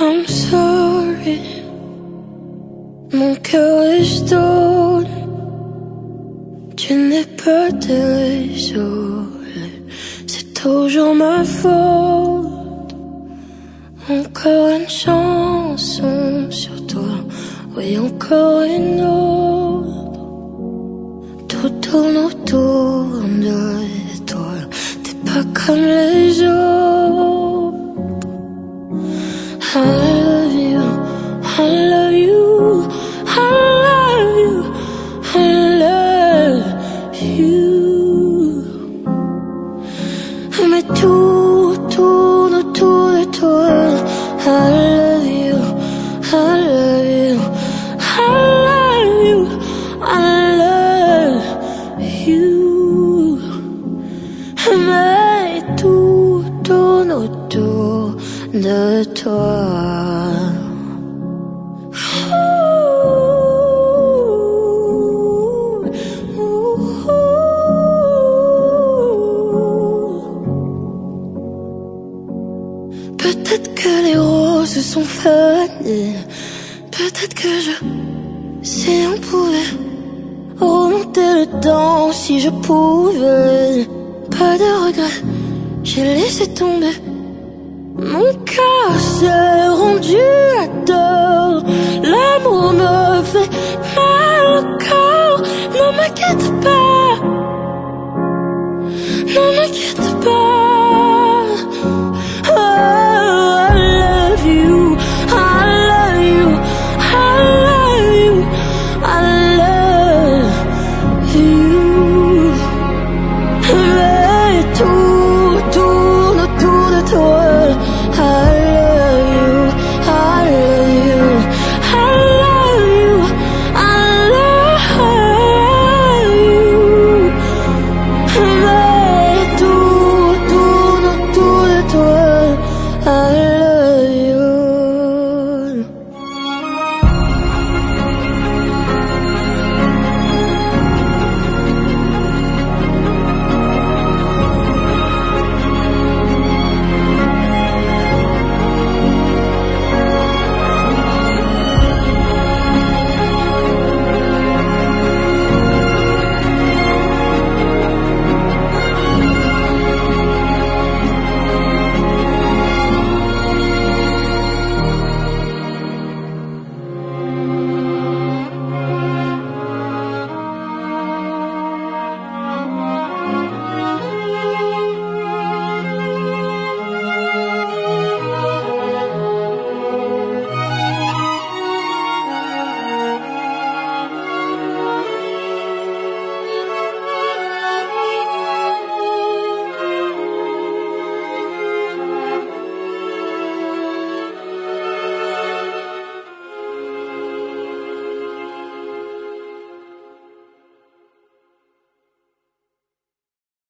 I'm sorry, mon cœur est stone. Tu n'es pas désolé, c'est toujours ma faute. Encore une chanson sur toi, oui encore une autre. Tout tourne autour de toi, t'es pas comme les autres. I love you, I love you, I love you, I love you. Mais tout tourne autour de toi. I love you, I love you, I love you, I love you. Mais tout tourne autour de toi. Peut-être que les roses sont fanées, peut-être que si on pouvait remonter le temps, si je pouvais. Pas de regrets, j'ai laissé tomber. Mon cœur s'est rendu